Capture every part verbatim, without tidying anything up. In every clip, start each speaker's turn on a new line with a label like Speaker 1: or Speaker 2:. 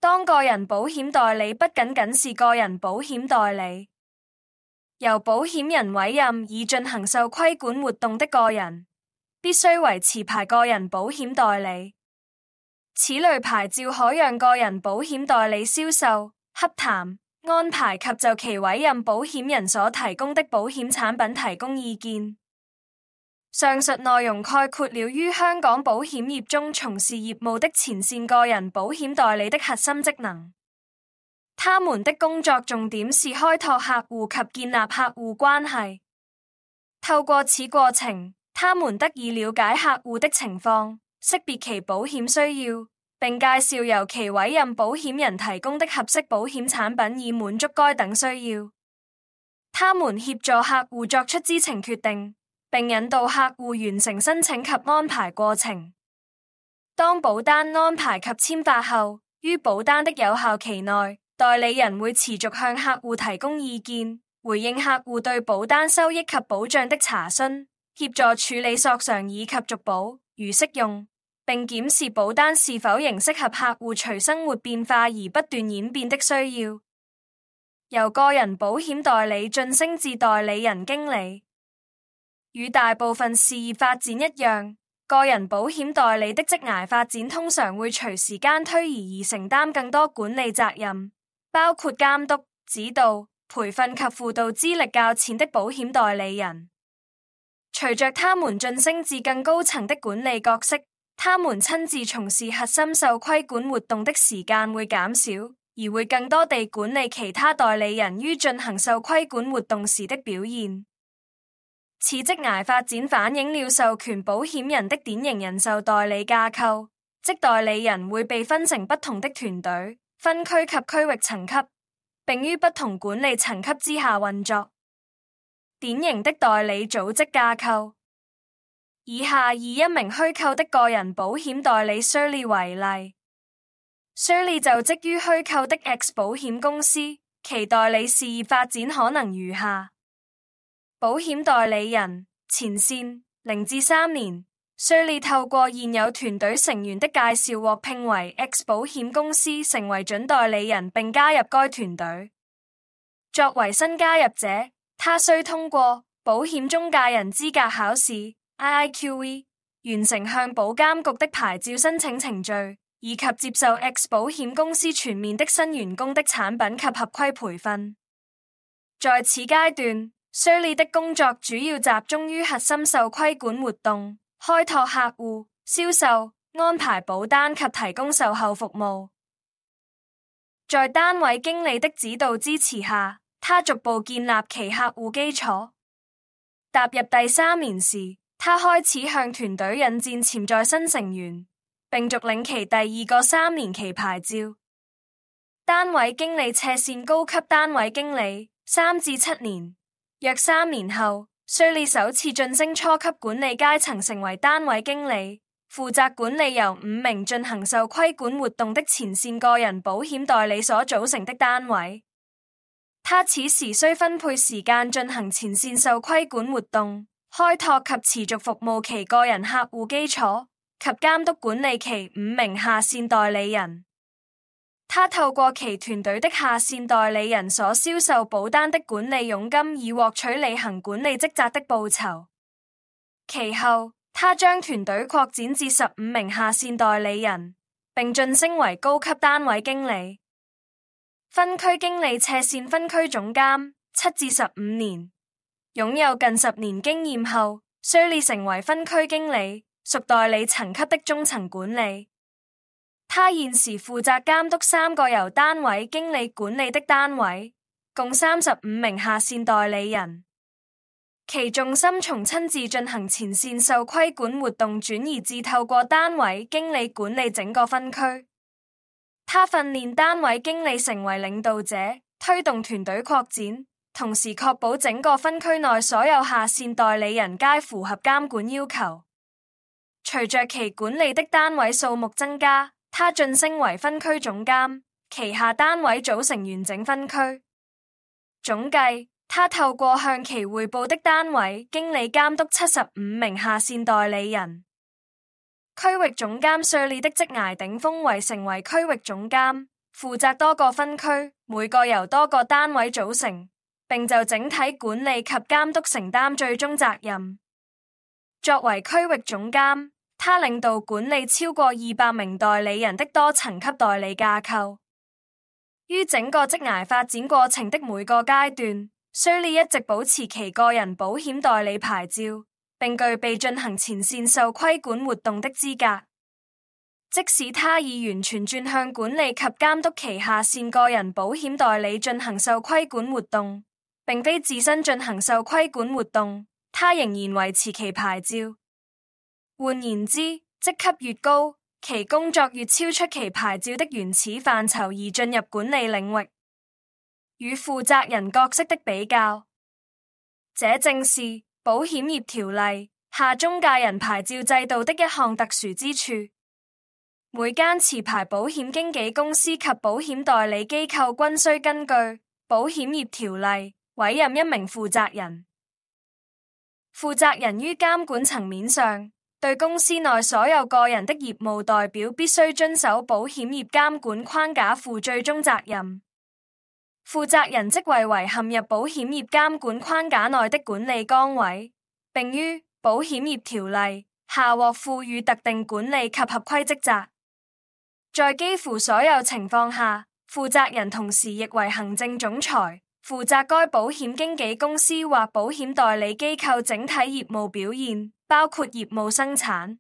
Speaker 1: 當個人保險代理不僅僅是個人保險代理，由保險人委任以進行受規管活動的個人，必須為持牌個人保險代理。此類牌照可讓個人保險代理銷售、洽談、安排及就其委任保險人所提供的保險產品提供意見。上述內容概括了於香港保險業中從事業務的前線個人保險代理的核心職能。他們的工作重點是開拓客戶及建立客戶關係。透過此過程，他們得以了解客戶的情況，識別其保險需要，並介紹由其委任保險人提供的合適保險產品以滿足該等需要。他們協助客戶作出知情決定，並引導客戶完成申請及安排過程。當保單安排及簽發後，於保單的有效期內，代理人會持續向客戶提供意見，回應客戶對保單收益及保障的查詢，協助處理索償以及續保，如適用，並檢視保單是否仍適合客戶隨生活變化而不斷演變的需要。由個人保險代理晉升至代理人經理。與大部分事業發展一樣，個人保險代理的職涯發展通常會隨時間推移而承擔更多管理責任，包括監督、指導、培訓及輔導資歷較淺的保險代理人。隨着他們晉升至更高層的管理角色，他們親自從事核心受規管活動的時間會減少，而會更多地管理其他代理人於進行受規管活動時的表現。此職涯發展反映了授權保險人的典型人壽代理架構，即代理人會被分成不同的團隊、分區及區域層級，並於不同管理層級之下運作。典型的代理組織架構，以下以一名虛構的個人保險代理 Shirley 為例。Shirley 就職於虛構的 X 保險公司，其代理事業發展可能如下。保險代理人前線零至三年，Shirley透過現有團隊成員的介紹獲聘為 X 保險公司，成為準代理人並加入該團隊。作為新加入者，他需通過保險中介人資格考試 I I Q E， 完成向保監局的牌照申請程序，以及接受 X 保險公司全面的新員工的產品及合規培訓。在此階段，Shirley 的工作主要集中於核心受規管活動、開拓客戶、銷售、安排保單及提供售後服務。在單位經理的指導支持下，他逐步建立其客戶基礎。踏入第三年時，他開始向團隊引薦潛在新成員，並續領其第二個三年期牌照。單位經理斜線高級單位經理三至七年。約三年後，Shirley首次晉升初級管理階層，成為單位經理，負責管理由五名進行受規管活動的前線個人保險代理所組成的單位。他此時需分配時間進行前線受規管活動，開拓及持續服務其個人客戶基礎，及監督管理其五名下線代理人。他透過其團隊的下線代理人所銷售保單的管理佣金，以獲取履行管理職責的報酬。其後，他將團隊擴展至十五名下線代理人，並晉升為高級單位經理。分區經理斜線分區總監七至十五年，擁有近十年經驗後，Shirley成為分區經理，屬代理層級的中層管理。他現時負責監督三個由單位經理管理的單位，共三十五名下線代理人。其重心從親自進行前線受規管活動轉移至透過單位經理管理整個分區。他訓練單位經理成為領導者，推動團隊擴展，同時確保整個分區內所有下線代理人皆符合監管要求。隨着其管理的單位數目增加，他晉升為分區總監，旗下單位組成完整分區。總計，他透過向其匯報的單位經理監督七十五名下線代理人。區域總監Shirley的職涯頂峰為成為區域總監， 負責多個分區，每個由多個單位組成，並就整體管理及監督承擔最終責任。作為區域總監，他領導管理超過二百名代理人的多層級代理架構。於整個職涯發展過程的每個階段，須理一直保持其個人保險代理牌照，並具備進行前線受規管活動的資格。即使他已完全轉向管理及監督旗下線個人保險代理進行受規管活動，並非自身進行受規管活動，他仍然維持其牌照。換言之，職級越高，其工作越超出其牌照的原始範疇而進入管理領域。與負責人角色的比較，這正是保險業條例下中介人牌照制度的一項特殊之處。每間持牌保險經紀公司及保險代理機構均須根據保險業條例委任一名負責人。負責人於監管層面上，對公司內所有個人的業務代表必須遵守保險業監管框架負最終責任。負責人職位為陷入保險業監管框架內的管理崗位，並於保險業條例下獲賦予特定管理及合規職責。在幾乎所有情況下，負責人同時亦為行政總裁，負責該保險經紀公司或保險代理機構整體業務表現，包括業務生產。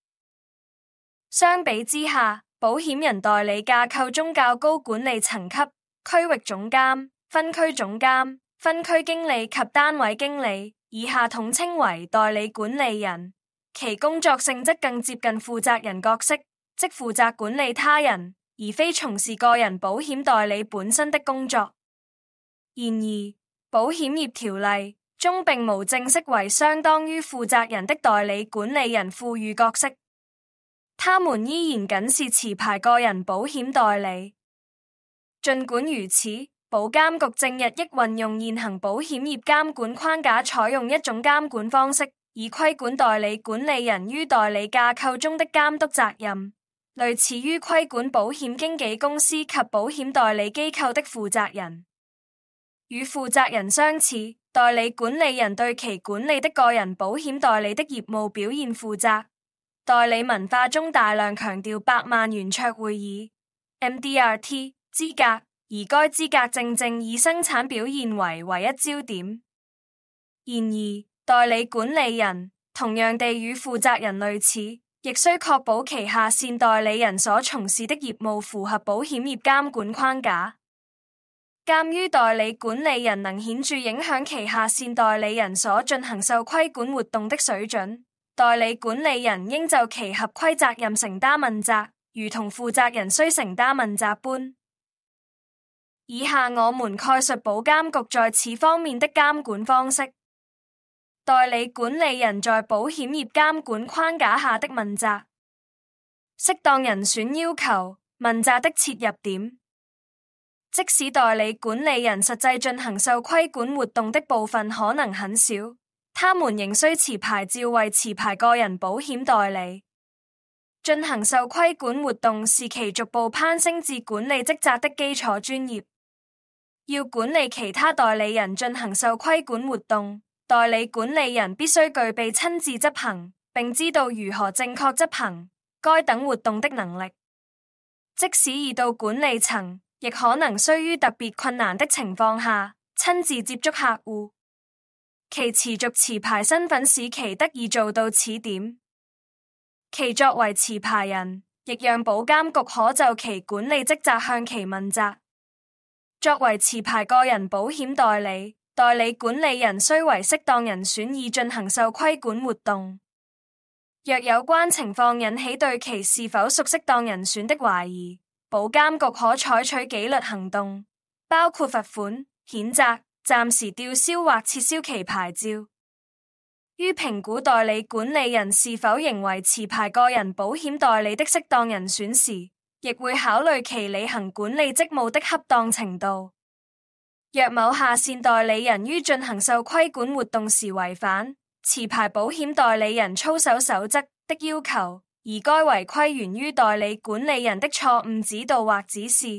Speaker 1: 相比之下，保險人代理架構中較高管理層級，區域總監、分區總監、分區經理及單位經理，以下統稱為代理管理人，其工作性質更接近負責人角色。即負責管理他人，而非從事個人保險代理本身的工作。然而，保險業條例中並無正式為相當於負責人的代理管理人賦予角色，他們依然僅是持牌個人保險代理。儘管如此，保監局正日益運用現行保險業監管框架，採用一種監管方式，以規管代理管理人於代理架構中的監督責任。類似於規管保險經紀公司及保險代理機構的負責人。與負責人相似，代理管理人對其管理的個人保險代理的業務表現負責。代理文化中大量強調百萬圓桌會議 M D R T 資格，而該資格正正以生產表現為唯一焦點。然而，代理管理人同樣地與負責人類似，亦須確保旗下線代理人所從事的業務符合保險業監管框架。鑒於代理管理人能顯著影響旗下線代理人所進行受規管活動的水準，代理管理人應就其合規責任承擔問責，如同負責人須承擔問責般。以下我們概述保監局在此方面的監管方式。代理管理人在保險業監管框架下的問責，適當人選要求問責的切入點。即使代理管理人實際進行受規管活動的部分可能很少，他們仍需持牌照為持牌個人保險代理。進行受規管活動是其逐步攀升至管理職責的基礎專業。要管理其他代理人進行受規管活動，代理管理人必須具備親自執行，並知道如何正確執行該等活動的能力。即使已到管理層，亦可能需於特別困難的情況下親自接觸客戶。其持續持牌身份使其得以做到此點。其作為持牌人，亦讓保監局可就其管理職責向其問責。作為持牌個人保險代理，代理管理人須為適當人選以進行受規管活動。若有關情況引起對其是否屬適當人選的懷疑，保監局可採取紀律行動，包括罰款、譴責、暫時吊銷或撤銷其牌照。於評估代理管理人是否仍為持牌個人保險代理的適當人選時，亦會考慮其履行管理職務的恰當程度。若某下線代理人於進行受規管活動時違反持牌保險代理人操守守則的要求，而該違規源於代理管理人的錯誤指導或指示，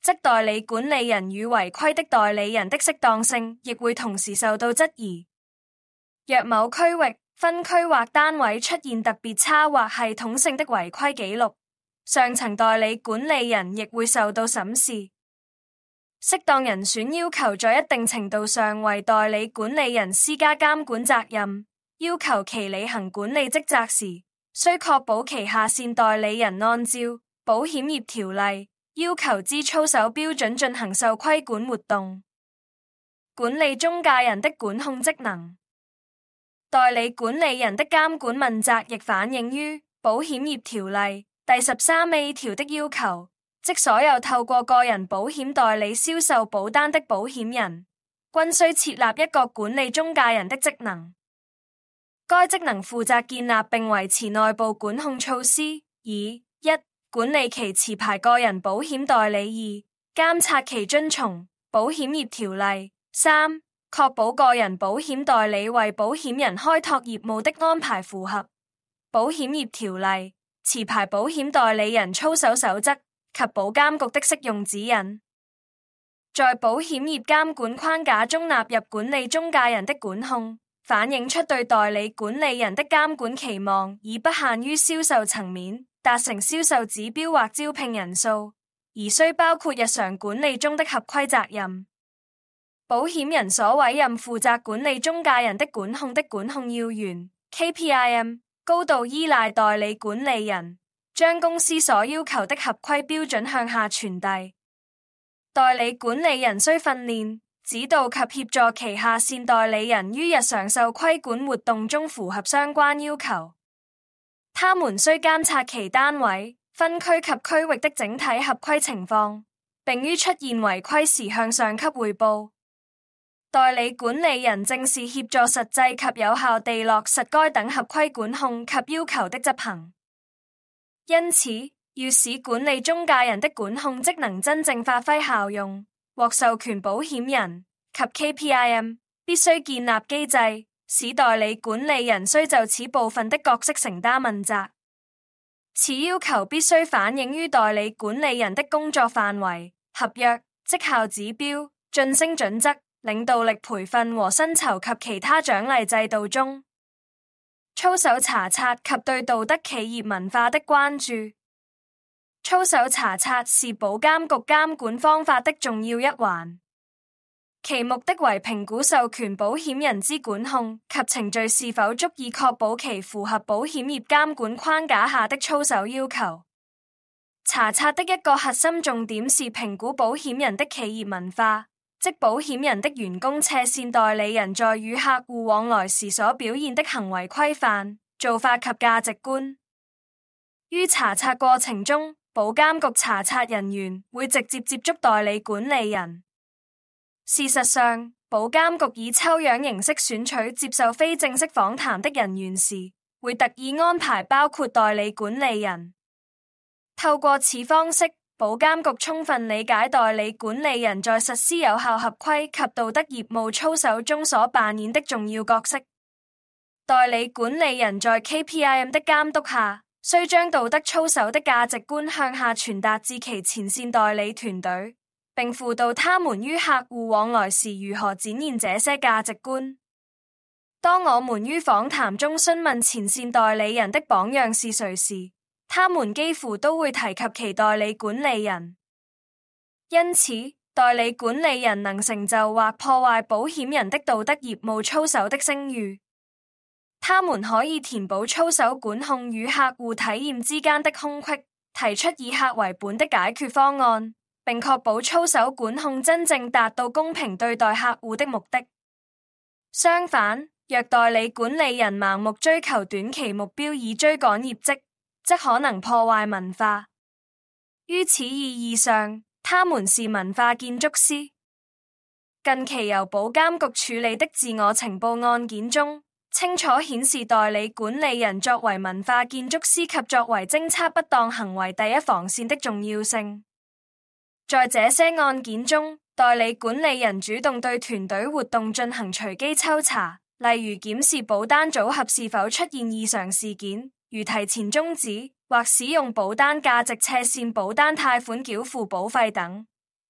Speaker 1: 則代理管理人與違規的代理人的適當性亦會同時受到質疑。若某區域、分區或單位出現特別差或系統性的違規記錄，上層代理管理人亦會受到審視。適當人選要求在一定程度上為代理管理人施加監管責任，要求其履行管理職責時，須確保其下線代理人按照保險業條例要求之操守標準進行受規管活動。管理中介人的管控職能。代理管理人的監管問責亦反映於保險業條例第十三 A 條的要求，即所有透過個人保險代理銷售保單的保險人，均須設立一個管理中介人的職能。該職能負責建立並維持內部管控措施，以一管理其持牌個人保險代理；二監察其遵從保險業條例；三確保個人保險代理為保險人開拓業務的安排符合保險業條例、持牌保險代理人操守守則及保監局的適用指引。在保險業監管框架中納入管理中介人的管控，反映出對代理管理人的監管期望，已不限於銷售層面達成銷售指標或招聘人數，而須包括日常管理中的合規責任。保險人所委任負責管理中介人的管控的管控要員 K P I M 高度依賴代理管理人，將公司所要求的合規標準向下傳遞。代理管理人須訓練、指導及協助其下線代理人於日常受規管活動中符合相關要求。他們須監察其單位、分區及區域的整體合規情況，並於出現違規時向上級匯報。代理管理人正是協助實際及有效地落實該等合規管控及要求的執行。因此，要使管理中介人的管控職能真正發揮效用，獲授權保險人及 K P I M 必須建立機制，使代理管理人須就此部分的角色承擔問責。此要求必須反映於代理管理人的工作範圍、合約、績效指標、晉升準則、領導力培訓和薪酬及其他獎勵制度中。操守查察及對道德企業文化的關注。操守查察是保監局監管方法的重要一環，其目的為評估授權保險人之管控及程序是否足以確保其符合保險業監管框架下的操守要求。查察的一個核心重點是評估保險人的企業文化，即保險人的員工斜線代理人在與客戶往來時所表現的行為規範、做法及價值觀。於查察過程中，保監局查察人員會直接接觸代理管理人。事實上，保監局以抽樣形式選取接受非正式訪談的人員時，會特意安排包括代理管理人。透過此方式，保監局充分理解代理管理人在實施有效合規及道德業務操守中所扮演的重要角色。代理管理人在 K P I M 的監督下，須將道德操守的價值觀向下傳達至其前線代理團隊，並輔導他們於客戶往來時如何展現這些價值觀。當我們於訪談中詢問前線代理人的榜樣是誰時，他們幾乎都會提及其代理管理人。因此，代理管理人能成就或破壞保險人的道德業務操守的聲譽。他們可以填補操守管控與客戶體驗之間的空隙，提出以客為本的解決方案，並確保操守管控真正達到公平對待客戶的目的。相反，若代理管理人盲目追求短期目標以追趕業績，則可能破壞文化。於此意義上，他們是文化建築師。近期由保監局處理的自我情報案件中，清楚顯示代理管理人作為文化建築師及作為偵測不當行為第一防線的重要性。在這些案件中，代理管理人主動對團隊活動進行隨機抽查，例如檢視保單組合是否出現異常事件，如提前終止或使用保單價值斜線保單貸款繳付保費等。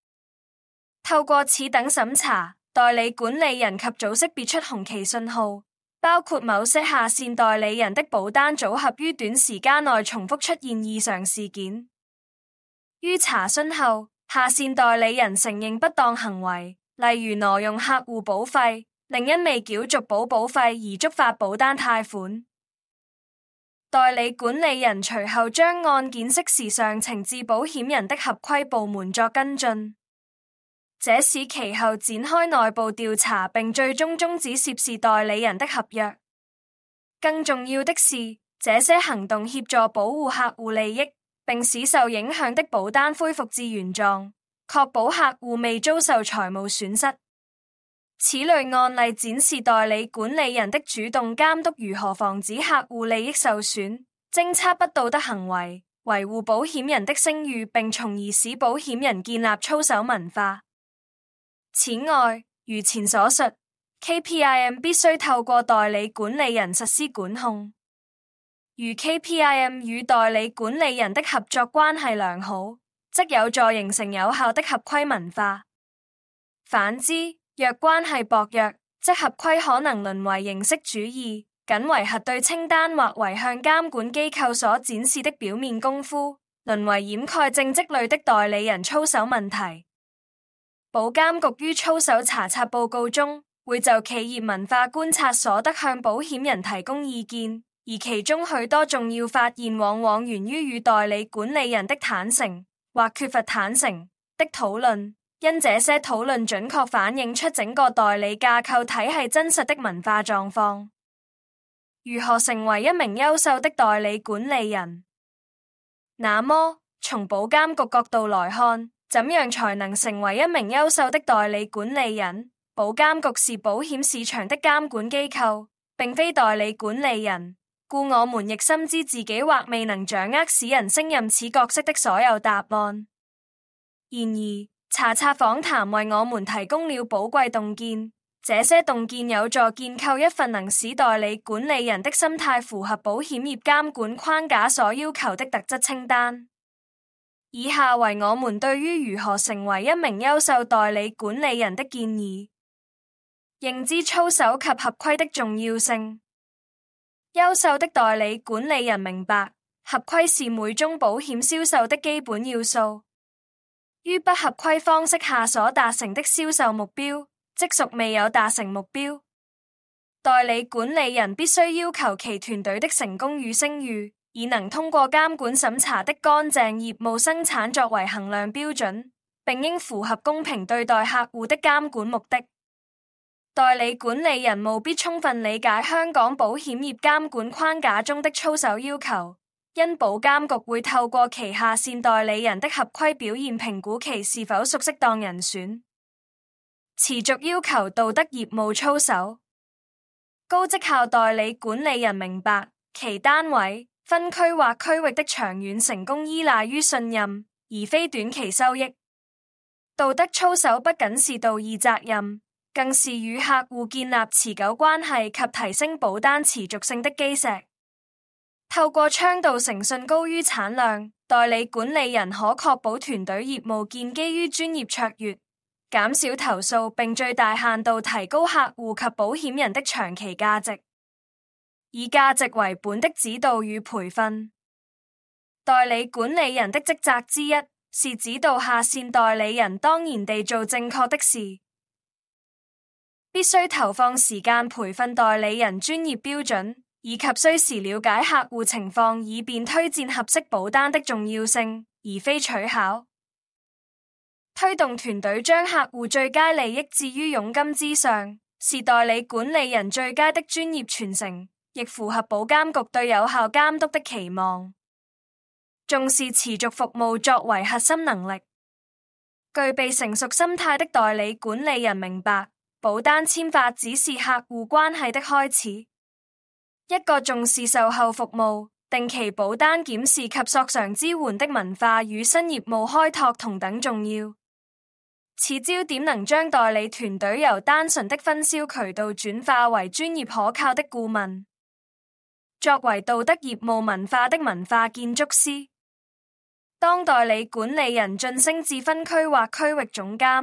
Speaker 1: 透過此等審查，代理管理人及早識別出紅旗信號，包括某些下線代理人的保單組合於短時間內重複出現異常事件。於查詢後，下線代理人承認不當行為，例如挪用客戶保費，另因未繳續保保費而觸發保單貸款。代理管理人隨後將案件適時上呈至保險人的合規部門作跟進，這使其後展開內部調查，並最終終止涉事代理人的合約。更重要的是，這些行動協助保護客戶利益，並使受影響的保單恢復至原狀，確保客戶未遭受財務損失。此類案例展示代理管理人的主動監督如何防止客戶利益受損，偵測不道德行為，維護保險人的聲譽，並從而使保險人建立操守文化。此外，如前所述， K P I M 必須透過代理管理人實施管控。如 K P I M 與代理管理人的合作關係良好，則有助形成有效的合規文化。反之，若關係薄弱，則合規可能淪為形式主義，僅為核對清單或為向監管機構所展示的表面功夫，淪為掩蓋正職類的代理人操守問題。保監局於操守查察報告中，會就企業文化觀察所得向保險人提供意見，而其中許多重要發現往往源於與代理管理人的坦誠或缺乏坦誠的討論，因這些討論準確反映出整個代理架構體系真實的文化狀況。如何成為一名優秀的代理管理人？那麼，從保監局角度來看，怎樣才能成為一名優秀的代理管理人？保監局是保險市場的監管機構，並非代理管理人，故我們亦深知自己或未能掌握使人勝任此角色的所有答案。然而，查察訪談為我們提供了寶貴洞見，這些洞見有助建構一份能使代理管理人的心態符合保險業監管框架所要求的特質清單。以下為我們對於如何成為一名優秀代理管理人的建議：認知操守及合規的重要性。優秀的代理管理人明白，合規是每宗保險銷售的基本要素。於不合規方式下所達成的銷售目標，即屬未有達成目標。代理管理人必須要求其團隊的成功與聲譽，以能通過監管審查的乾淨業務生產作為衡量標準，並應符合公平對待客戶的監管目的。代理管理人務必充分理解香港保險業監管框架中的操守要求，因保監局會透過旗下線代理人的合規表現評估其是否屬適當人選。持續要求道德業務操守。高績效代理管理人明白，其單位、分區或區域的長遠成功依賴於信任，而非短期收益。道德操守不僅是道義責任，更是與客戶建立持久關係及提升保單持續性的基石。透過倡導誠信高於產量，代理管理人可確保團隊業務建基於專業卓越，減少投訴，並最大限度提高客戶及保險人的長期價值。以價值為本的指導與培訓。代理管理人的職責之一是指導下線代理人當然地做正確的事，必須投放時間培訓代理人專業標準，以及需時了解客戶情況，以便推薦合適保單的重要性，而非取巧。推動團隊將客戶最佳利益置於佣金之上，是代理管理人最佳的專業傳承，亦符合保監局對有效監督的期望。重視持續服務作為核心能力。具備成熟心態的代理管理人明白，保單簽發只是客戶關係的開始。一個重視售後服務、定期保單檢視及索償支援的文化與新業務開拓同等重要。此焦點能將代理團隊由單純的分銷渠道轉化為專業可靠的顧問。作為道德業務文化的文化建築師，當代理管理人晉升至分區或區域總監，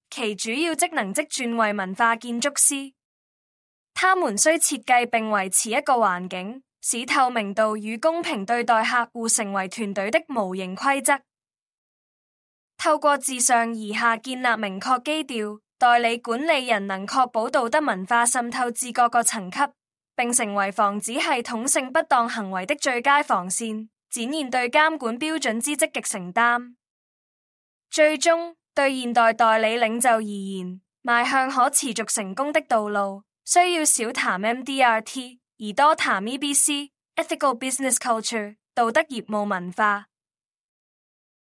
Speaker 1: 其主要職能即轉為文化建築師。他們需設計並維持一個環境，使透明度與公平對待客戶成為團隊的無形規則。透過自上而下建立明確基調，代理管理人能確保道德文化滲透至各個層級，並成為防止系統性不當行為的最佳防線，展現對監管標準之積極承擔。最終，對現代代理領袖而言，邁向可持續成功的道路，需要少談 M D R T， 而多談 E B C（Ethical Business Culture） 道德業務文化。